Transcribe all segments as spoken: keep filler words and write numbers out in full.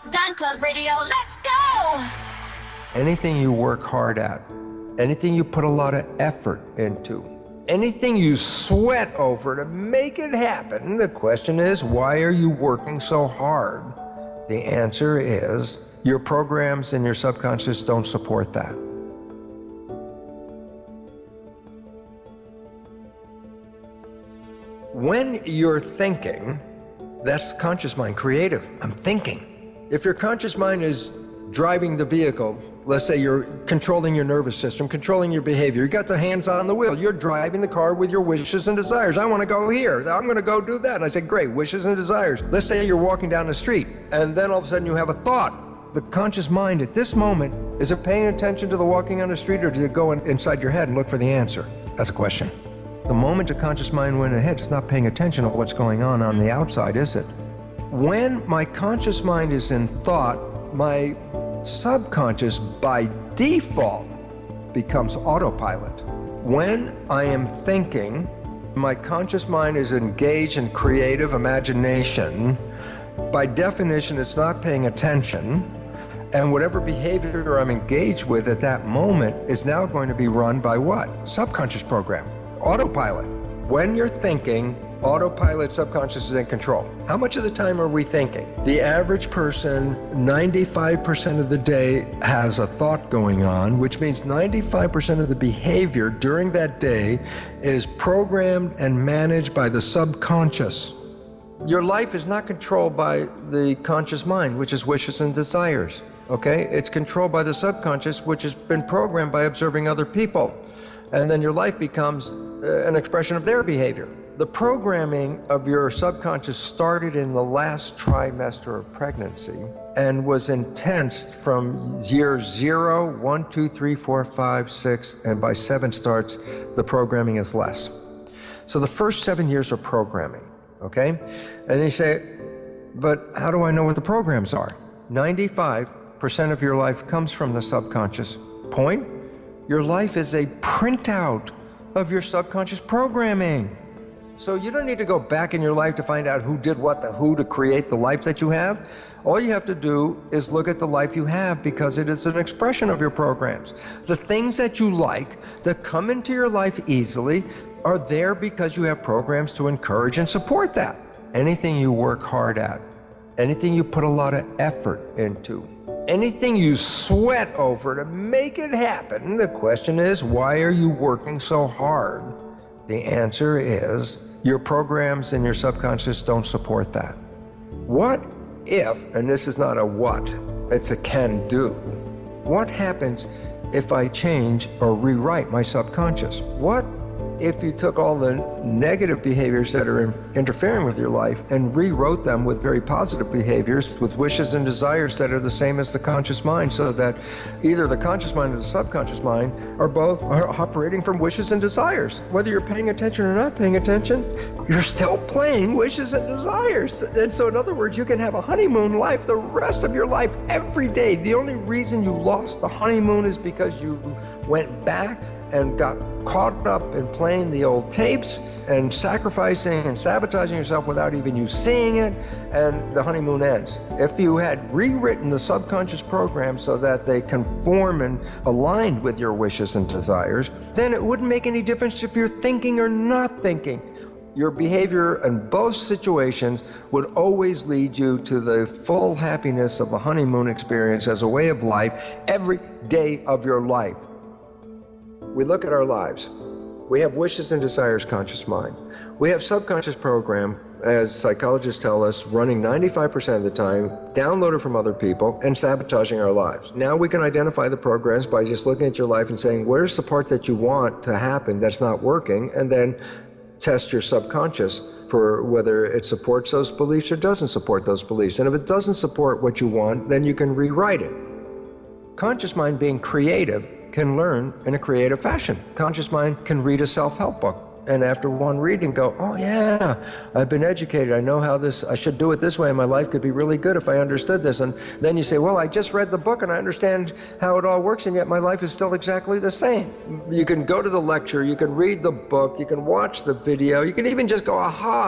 Dine Club Radio, let's go! Anything you work hard at, anything you put a lot of effort into, anything you sweat over to make it happen, the question is, why are you working so hard? The answer is, your programs and your subconscious don't support that. When you're thinking, that's conscious mind, creative. I'm thinking. If your conscious mind is driving the vehicle, let's say you're controlling your nervous system, controlling your behavior, you got the hands on the wheel, you're driving the car with your wishes and desires. I want to go here, I'm going to go do that. And I say, great, wishes and desires. Let's say you're walking down the street, and then all of a sudden you have a thought. The conscious mind at this moment, is it paying attention to the walking on the street, or does it go in, inside your head and look for the answer? That's a question. The moment the conscious mind went ahead, it's not paying attention to what's going on on the outside, is it? When my conscious mind is in thought, my subconscious by default becomes autopilot. When I am thinking, my conscious mind is engaged in creative imagination. By definition, it's not paying attention. And whatever behavior I'm engaged with at that moment is now going to be run by what? Subconscious program. Autopilot. When you're thinking, autopilot, subconscious is in control. How much of the time are we thinking? The average person, ninety-five percent of the day has a thought going on, which means ninety-five percent of the behavior during that day is programmed and managed by the subconscious. Your life is not controlled by the conscious mind, which is wishes and desires, okay? It's controlled by the subconscious, which has been programmed by observing other people. And then your life becomes uh, an expression of their behavior. The programming of your subconscious started in the last trimester of pregnancy and was intense from year zero, one, two, three, four, five, six, and by seven starts, the programming is less. So the first seven years are programming, okay? And you say, but how do I know what the programs are? ninety-five percent of your life comes from the subconscious. Point? Your life is a printout of your subconscious programming. So you don't need to go back in your life to find out who did what the who to create the life that you have. All you have to do is look at the life you have, because it is an expression of your programs. The things that you like that come into your life easily are there because you have programs to encourage and support that. Anything you work hard at, anything you put a lot of effort into, anything you sweat over to make it happen, the question is, why are you working so hard? The answer is, your programs and your subconscious don't support that. What if, and this is not a what, it's a can do, what happens if I change or rewrite my subconscious? What if you took all the negative behaviors that are in, interfering with your life and rewrote them with very positive behaviors, with wishes and desires that are the same as the conscious mind, so that either the conscious mind or the subconscious mind are both are operating from wishes and desires? Whether you're paying attention or not paying attention, you're still playing wishes and desires. And so in other words, you can have a honeymoon life the rest of your life every day. The only reason you lost the honeymoon is because you went back and got caught up in playing the old tapes and sacrificing and sabotaging yourself without even you seeing it, and the honeymoon ends. If you had rewritten the subconscious program so that they conform and aligned with your wishes and desires, then it wouldn't make any difference if you're thinking or not thinking. Your behavior in both situations would always lead you to the full happiness of the honeymoon experience as a way of life every day of your life. We look at our lives. We have wishes and desires, conscious mind. We have subconscious program, as psychologists tell us, running ninety-five percent of the time, downloaded from other people, and sabotaging our lives. Now we can identify the programs by just looking at your life and saying, where's the part that you want to happen that's not working? And then test your subconscious for whether it supports those beliefs or doesn't support those beliefs. And if it doesn't support what you want, then you can rewrite it. Conscious mind, being creative, can learn in a creative fashion. Conscious mind can read a self-help book, and after one reading go, oh yeah, I've been educated, I know how this, I should do it this way, and my life could be really good if I understood this. And then you say, well, I just read the book and I understand how it all works, and yet my life is still exactly the same. You can go to the lecture, you can read the book, you can watch the video, you can even just go, aha,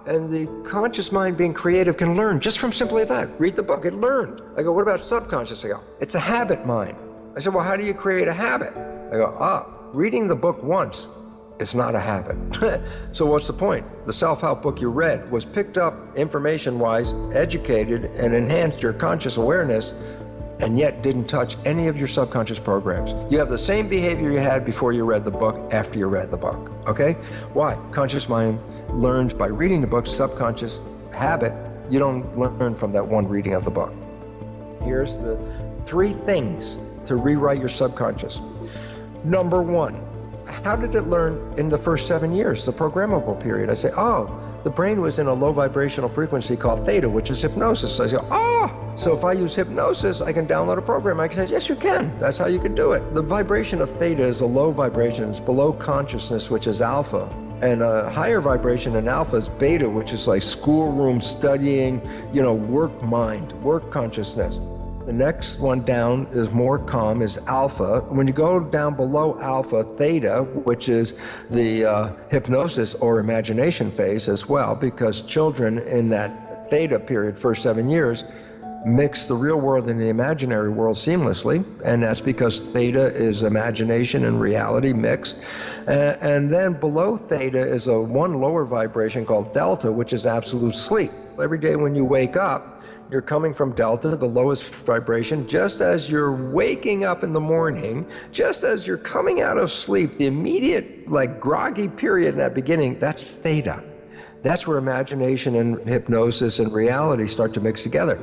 And the conscious mind being creative can learn just from simply that. Read the book, it learned. I go, what about subconscious? I go, it's a habit mind. I said, well, how do you create a habit? I go, ah, reading the book once is not a habit. So what's the point? The self-help book you read was picked up information-wise, educated, and enhanced your conscious awareness, and yet didn't touch any of your subconscious programs. You have the same behavior you had before you read the book, after you read the book, okay? Why? Conscious mind learns by reading the book. Subconscious habit, you don't learn from that one reading of the book. Here's the three things to rewrite your subconscious. Number one, how did it learn in the first seven years, the programmable period? I say, oh, the brain was in a low vibrational frequency called theta, which is hypnosis. I say, oh, so if I use hypnosis, I can download a program. I can say, yes, you can. That's how you can do it. The vibration of theta is a low vibration. It's below consciousness, which is alpha. And a higher vibration in alpha is beta, which is like schoolroom studying, you know, work mind, work consciousness. The next one down is more calm, is alpha. When you go down below alpha, theta, which is the uh, hypnosis or imagination phase as well, because children in that theta period, first seven years, mix the real world and the imaginary world seamlessly, and that's because theta is imagination and reality mixed. Uh, and then below theta is a one lower vibration called delta, which is absolute sleep. Every day when you wake up, you're coming from delta, the lowest vibration, just as you're waking up in the morning, just as you're coming out of sleep, the immediate, like, groggy period in that beginning, that's theta. That's where imagination and hypnosis and reality start to mix together.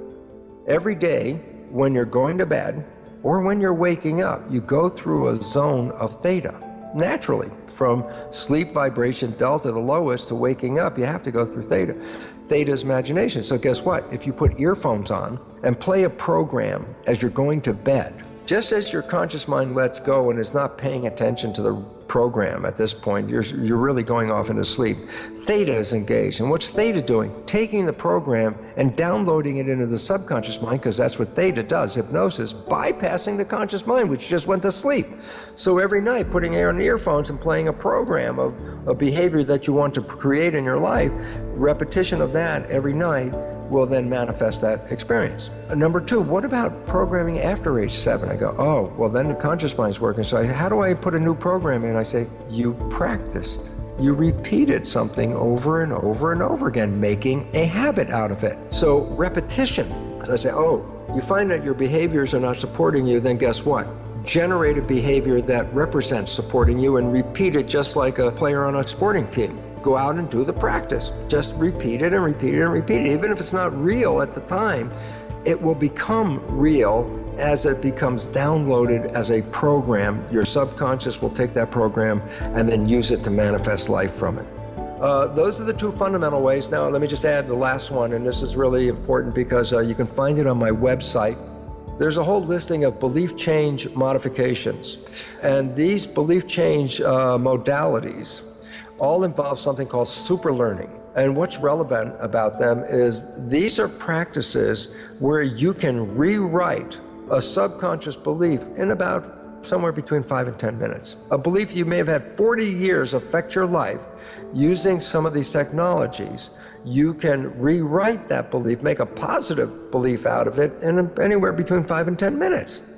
Every day, when you're going to bed, or when you're waking up, you go through a zone of theta. Naturally, from sleep vibration delta, the lowest, to waking up, you have to go through theta. Theta is imagination. So guess what? If you put earphones on and play a program as you're going to bed, just as your conscious mind lets go and is not paying attention to the program at this point, you're, you're really going off into sleep, theta is engaged. And what's theta doing? Taking the program and downloading it into the subconscious mind, because that's what theta does, hypnosis, bypassing the conscious mind, which just went to sleep. So every night, putting on earphones and playing a program of a behavior that you want to create in your life, repetition of that every night will then manifest that experience. Uh, number two, what about programming after age seven? I go, oh, well, then the conscious mind's working. So I, how do I put a new program in? I say, you practiced. You repeated something over and over and over again, making a habit out of it. So repetition. So I say, oh, you find that your behaviors are not supporting you, then guess what? Generate a behavior that represents supporting you and repeat it just like a player on a sporting team. Go out and do the practice. Just repeat it and repeat it and repeat it. Even if it's not real at the time, it will become real as it becomes downloaded as a program. Your subconscious will take that program and then use it to manifest life from it. Uh, those are the two fundamental ways. Now, let me just add the last one, and this is really important because uh, you can find it on my website. There's a whole listing of belief change modifications, and these belief change uh, modalities all involve something called super learning. And what's relevant about them is these are practices where you can rewrite a subconscious belief in about somewhere between five and ten minutes. A belief you may have had forty years affect your life. Using some of these technologies, you can rewrite that belief, make a positive belief out of it in anywhere between five and ten minutes.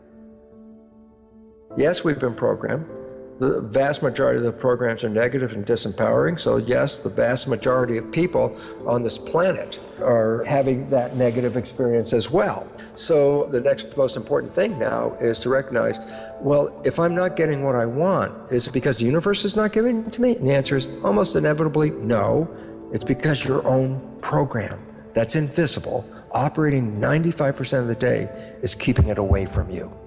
Yes, we've been programmed. The vast majority of the programs are negative and disempowering. So yes, the vast majority of people on this planet are having that negative experience as well. So the next most important thing now is to recognize, well, if I'm not getting what I want, is it because the universe is not giving it to me? And the answer is almost inevitably no. It's because your own program that's invisible, operating ninety-five percent of the day, is keeping it away from you.